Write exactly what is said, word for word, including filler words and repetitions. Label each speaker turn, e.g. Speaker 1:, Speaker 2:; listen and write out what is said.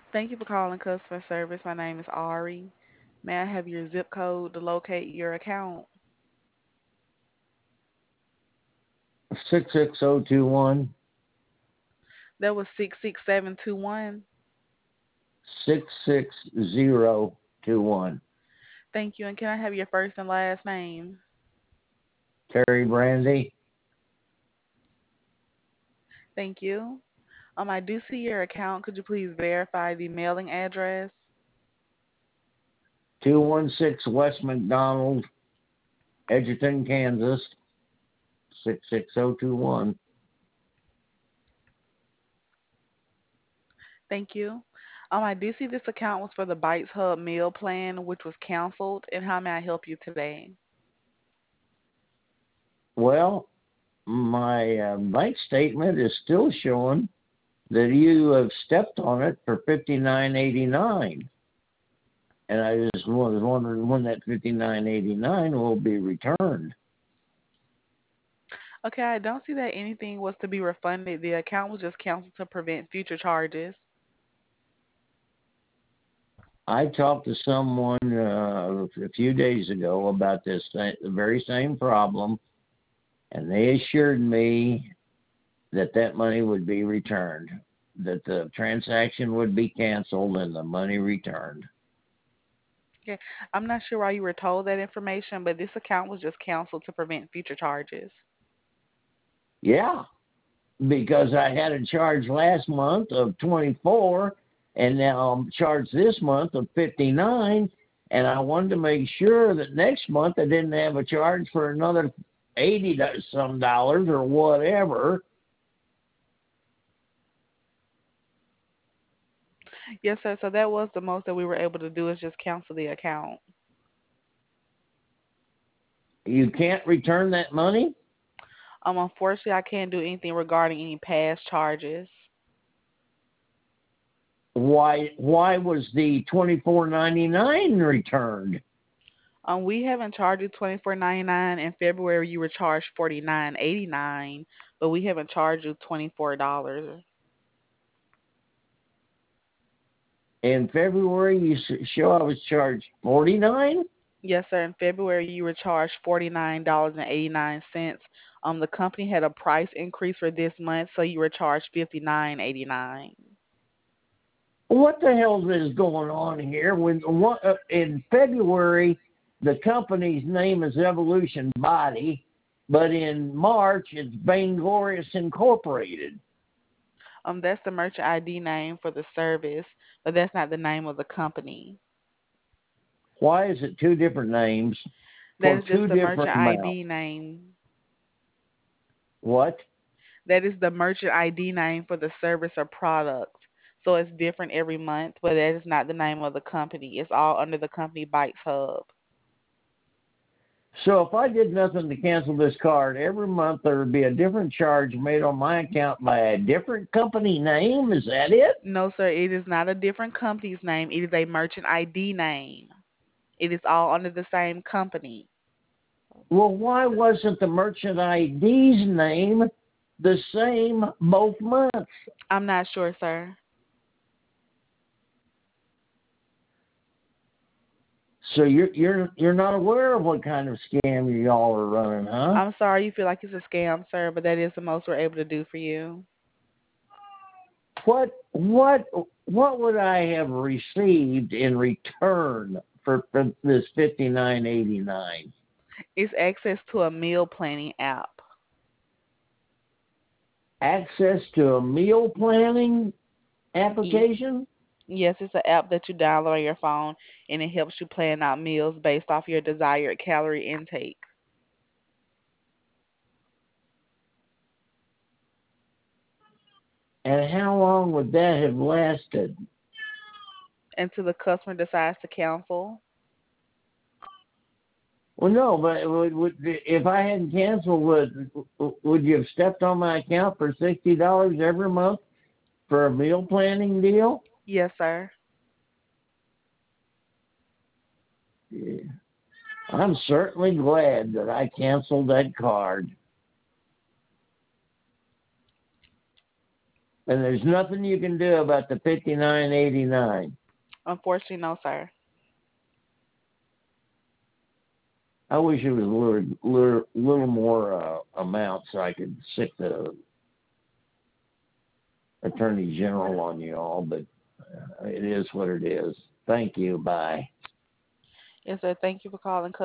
Speaker 1: Thank you for calling customer service. My name is Ari. May I have your zip code to locate your account?
Speaker 2: Six six zero two one
Speaker 1: That was six six seven two one.
Speaker 2: six six zero two one.
Speaker 1: Thank you. And can I have your first and last name?
Speaker 2: Terry Brandy,
Speaker 1: Thank you. Um, I do see your account. Could you please verify the mailing address?
Speaker 2: two one six West McDonald, Edgerton, Kansas, six six zero two one.
Speaker 1: Thank you. Um, I do see this account was for the Bites Hub meal plan, which was canceled. And how may I help you today?
Speaker 2: Well, my uh, bank statement is still showing that you have stepped on it for fifty nine eighty nine, and I just was wondering when that fifty nine eighty nine will be returned.
Speaker 1: Okay, I don't see that anything was to be refunded. The account was just canceled to prevent future charges.
Speaker 2: I talked to someone uh, a few days ago about this the very same problem, and they assured me that that money would be returned, that the transaction would be canceled and the money returned.
Speaker 1: Okay, I'm not sure why you were told that information, but this account was just canceled to prevent future charges.
Speaker 2: Yeah, because I had a charge last month of twenty-four, and now I'm charged this month of fifty-nine, and I wanted to make sure that next month I didn't have a charge for another eighty some dollars or whatever.
Speaker 1: Yes, sir. So that was the most that we were able to do is just cancel the account.
Speaker 2: You can't return that money?
Speaker 1: Um, unfortunately, I can't do anything regarding any past charges.
Speaker 2: Why why was the twenty-four ninety-nine returned?
Speaker 1: Um, we haven't charged you twenty four ninety nine. In February, you were charged forty nine eighty nine, but we haven't charged you twenty four dollars.
Speaker 2: In February you show I was charged forty-nine?
Speaker 1: Yes, sir. In February, you were charged forty nine dollars and eighty nine cents. Um, the company had a price increase for this month, so you were charged fifty nine eighty nine.
Speaker 2: What the hell is going on here? When what, uh, in February, the company's name is Evolution Body, but in March it's Vainglorious Incorporated.
Speaker 1: Um, that's the merchant I D name for the service, but that's not the name of the company.
Speaker 2: Why is it two different names
Speaker 1: That
Speaker 2: for
Speaker 1: is just
Speaker 2: two
Speaker 1: the merchant
Speaker 2: different amounts?
Speaker 1: I D name.
Speaker 2: What?
Speaker 1: That is the merchant I D name for the service or product. So it's different every month, but that is not the name of the company. It's all under the company Bites Hub.
Speaker 2: So if I did nothing to cancel this card, every month there would be a different charge made on my account by a different company name. Is that it?
Speaker 1: No, sir, it is not a different company's name. It is a merchant I D name. It is all under the same company.
Speaker 2: Well, why wasn't the merchant I D's name the same both months?
Speaker 1: I'm not sure, sir.
Speaker 2: So you're you're you're not aware of what kind of scam y'all are running, huh?
Speaker 1: I'm sorry you feel like it's a scam, sir, but that is the most we're able to do for you.
Speaker 2: What what what would I have received in return for, for this fifty nine eighty nine?
Speaker 1: It's access to a meal planning app.
Speaker 2: Access to a meal planning
Speaker 1: Ye-
Speaker 2: application?
Speaker 1: Yes, it's an app that you download on your phone and it helps you plan out meals based off your desired calorie intake.
Speaker 2: And how long would that have lasted?
Speaker 1: Until the customer decides to cancel.
Speaker 2: Well, no, but would, would, if I hadn't canceled, would would you have stepped on my account for sixty dollars every month for a meal planning deal?
Speaker 1: Yes, sir.
Speaker 2: Yeah. I'm certainly glad that I canceled that card. And there's nothing you can do about the fifty-nine eighty-nine.
Speaker 1: Unfortunately, no, sir.
Speaker 2: I wish it was a little, little, little more uh, amount so I could sick the attorney general on you all, but uh, it is what it is. Thank you. Bye.
Speaker 1: Yes, sir. Thank you for calling.